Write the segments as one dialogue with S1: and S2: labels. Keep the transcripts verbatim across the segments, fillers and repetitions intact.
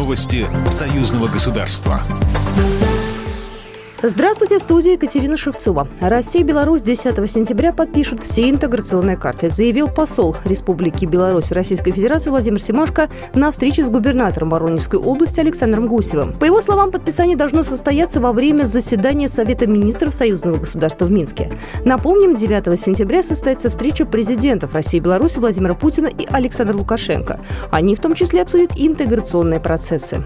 S1: Новости союзного государства.
S2: Здравствуйте, в студии Екатерина Шевцова. Россия и Беларусь десятого сентября подпишут все интеграционные карты, заявил посол Республики Беларусь в Российской Федерации Владимир Семашко на встрече с губернатором Воронежской области Александром Гусевым. По его словам, подписание должно состояться во время заседания Совета министров союзного государства в Минске. Напомним, девятого сентября состоится встреча президентов России и Беларуси Владимира Путина и Александра Лукашенко. Они в том числе обсудят интеграционные процессы.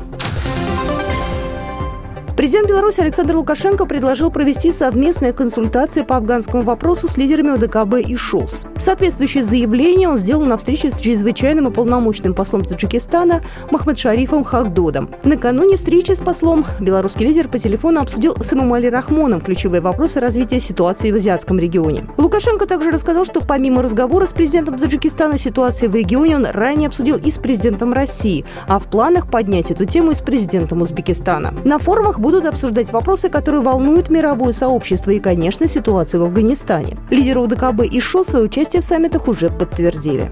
S2: Президент Беларуси Александр Лукашенко предложил провести совместные консультации по афганскому вопросу с лидерами ОДКБ и ШОС. Соответствующее заявление он сделал на встрече с чрезвычайным и полномочным послом Таджикистана Махмадшарифом Хахдодом. Накануне встречи с послом белорусский лидер по телефону обсудил с Эмомали Рахмоном ключевые вопросы развития ситуации в азиатском регионе. Лукашенко также рассказал, что помимо разговора с президентом Таджикистана ситуации в регионе он ранее обсудил и с президентом России, а в планах поднять эту тему и с президентом Узбекистана. На форумах будут обсуждать вопросы, которые волнуют мировое сообщество и, конечно, ситуацию в Афганистане. Лидеры ОДКБ и ШОС свое участие в саммитах уже подтвердили.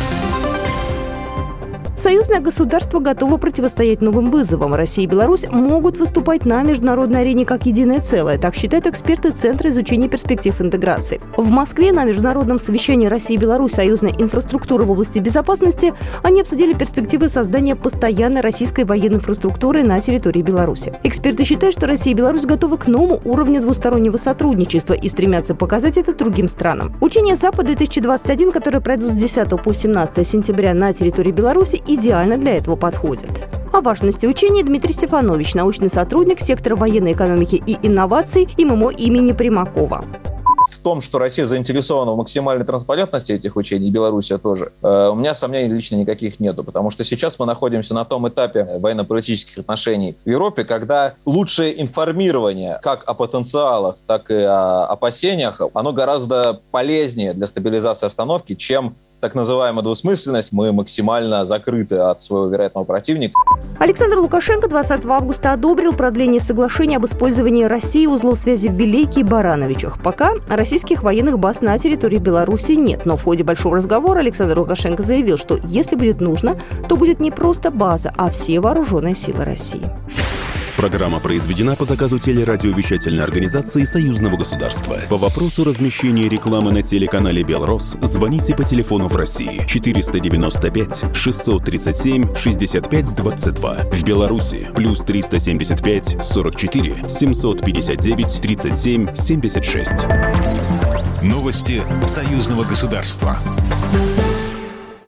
S2: Союзное государство готово противостоять новым вызовам. Россия и Беларусь могут выступать на международной арене как единое целое, так считают эксперты Центра изучения перспектив интеграции. В Москве на международном совещании России и Беларусь союзной инфраструктуры в области безопасности они обсудили перспективы создания постоянной российской военной инфраструктуры на территории Беларуси. Эксперты считают, что Россия и Беларусь готовы к новому уровню двустороннего сотрудничества и стремятся показать это другим странам. Учения Запад-две тысячи двадцать один, которые пройдут с десятого по семнадцатое сентября на территории Беларуси, идеально для этого подходят. О важности учений Дмитрий Стефанович, научный сотрудник сектора военной экономики и инноваций ММО имени Примакова.
S3: В том, что Россия заинтересована в максимальной транспарентности этих учений, и Белоруссия тоже, у меня сомнений лично никаких нету, потому что сейчас мы находимся на том этапе военно-политических отношений в Европе, когда лучшее информирование как о потенциалах, так и о опасениях, оно гораздо полезнее для стабилизации обстановки, чем так называемая двусмысленность. Мы максимально закрыты от своего вероятного противника.
S2: Александр Лукашенко двадцатого августа одобрил продление соглашения об использовании России узлов связи в Вилейке и Барановичах. Пока российских военных баз на территории Беларуси нет, но в ходе большого разговора Александр Лукашенко заявил, что если будет нужно, то будет не просто база, а все вооруженные силы России.
S1: Программа произведена по заказу телерадиовещательной организации Союзного государства. По вопросу размещения рекламы на телеканале «Белрос» звоните по телефону в России четыреста девяносто пять шестьсот тридцать семь шестьдесят пять двадцать два. В Беларуси плюс триста семьдесят пять сорок четыре семьсот пятьдесят девять тридцать семь семьдесят шесть. Новости союзного государства.